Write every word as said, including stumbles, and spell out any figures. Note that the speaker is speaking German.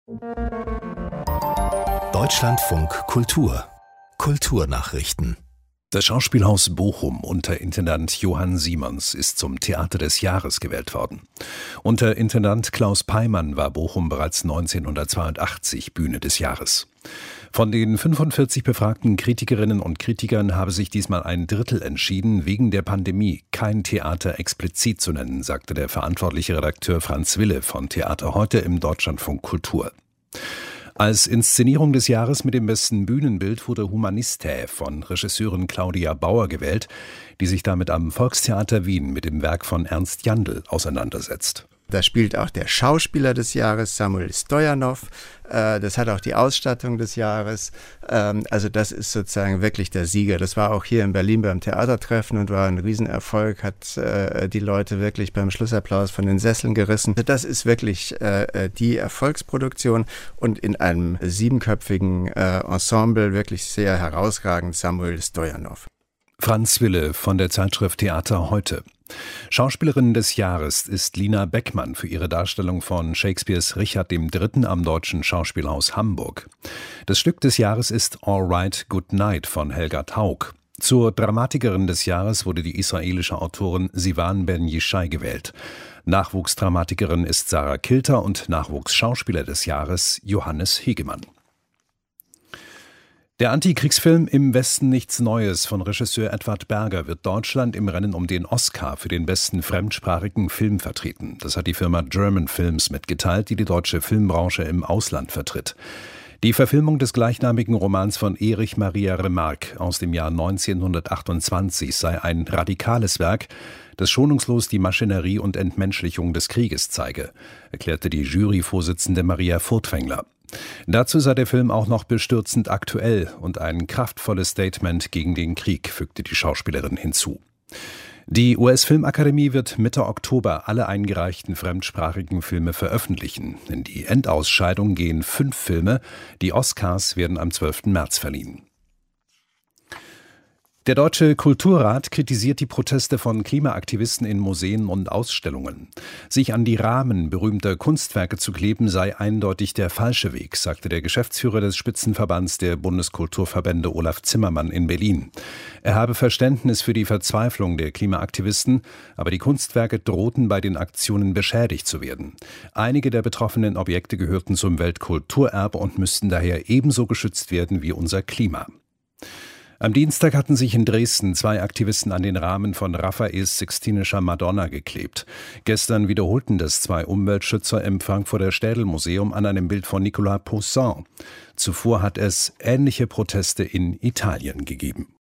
Deutschlandfunk Kultur Kulturnachrichten. Das Schauspielhaus Bochum unter Intendant Johann Siemons ist zum Theater des Jahres gewählt worden. Unter Intendant Klaus Peimann war Bochum bereits neunzehnhundertzweiundachtzig Bühne des Jahres. Von den fünfundvierzig befragten Kritikerinnen und Kritikern habe sich diesmal ein Drittel entschieden, wegen der Pandemie kein Theater explizit zu nennen, sagte der verantwortliche Redakteur Franz Wille von Theater Heute im Deutschlandfunk Kultur. Als Inszenierung des Jahres mit dem besten Bühnenbild wurde Humanistä von Regisseurin Claudia Bauer gewählt, die sich damit am Volkstheater Wien mit dem Werk von Ernst Jandl auseinandersetzt. Da spielt auch der Schauspieler des Jahres, Samuel Stojanov. Äh, das hat auch die Ausstattung des Jahres. Ähm, also das ist sozusagen wirklich der Sieger. Das war auch hier in Berlin beim Theatertreffen und war ein Riesenerfolg, hat äh, die Leute wirklich beim Schlussapplaus von den Sesseln gerissen. Das ist wirklich äh, die Erfolgsproduktion und in einem siebenköpfigen äh, Ensemble wirklich sehr herausragend Samuel Stojanov. Franz Wille von der Zeitschrift Theater Heute. Schauspielerin des Jahres ist Lina Beckmann für ihre Darstellung von Shakespeares Richard der Dritte am Deutschen Schauspielhaus Hamburg. Das Stück des Jahres ist All Right, Good Night von Helga Taug. Zur Dramatikerin des Jahres wurde die israelische Autorin Sivan Ben Yishai gewählt. Nachwuchsdramatikerin ist Sarah Kilter und Nachwuchsschauspieler des Jahres Johannes Hegemann. Der Antikriegsfilm Im Westen nichts Neues von Regisseur Edward Berger wird Deutschland im Rennen um den Oscar für den besten fremdsprachigen Film vertreten. Das hat die Firma German Films mitgeteilt, die die deutsche Filmbranche im Ausland vertritt. Die Verfilmung des gleichnamigen Romans von Erich Maria Remarque aus dem Jahr neunzehnhundertachtundzwanzig sei ein radikales Werk, das schonungslos die Maschinerie und Entmenschlichung des Krieges zeige, erklärte die Juryvorsitzende Maria Furtwängler. Dazu sei der Film auch noch bestürzend aktuell und ein kraftvolles Statement gegen den Krieg, fügte die Schauspielerin hinzu. Die U S-Filmakademie wird Mitte Oktober alle eingereichten fremdsprachigen Filme veröffentlichen. In die Endausscheidung gehen fünf Filme. Die Oscars werden am zwölften März verliehen. Der Deutsche Kulturrat kritisiert die Proteste von Klimaaktivisten in Museen und Ausstellungen. Sich an die Rahmen berühmter Kunstwerke zu kleben, sei eindeutig der falsche Weg, sagte der Geschäftsführer des Spitzenverbands der Bundeskulturverbände Olaf Zimmermann in Berlin. Er habe Verständnis für die Verzweiflung der Klimaaktivisten, aber die Kunstwerke drohten bei den Aktionen beschädigt zu werden. Einige der betroffenen Objekte gehörten zum Weltkulturerbe und müssten daher ebenso geschützt werden wie unser Klima. Am Dienstag hatten sich in Dresden zwei Aktivisten an den Rahmen von Raffaels Sixtinischer Madonna geklebt. Gestern wiederholten das zwei Umweltschützer im Frankfurter Städelmuseum an einem Bild von Nicolas Poussin. Zuvor hat es ähnliche Proteste in Italien gegeben.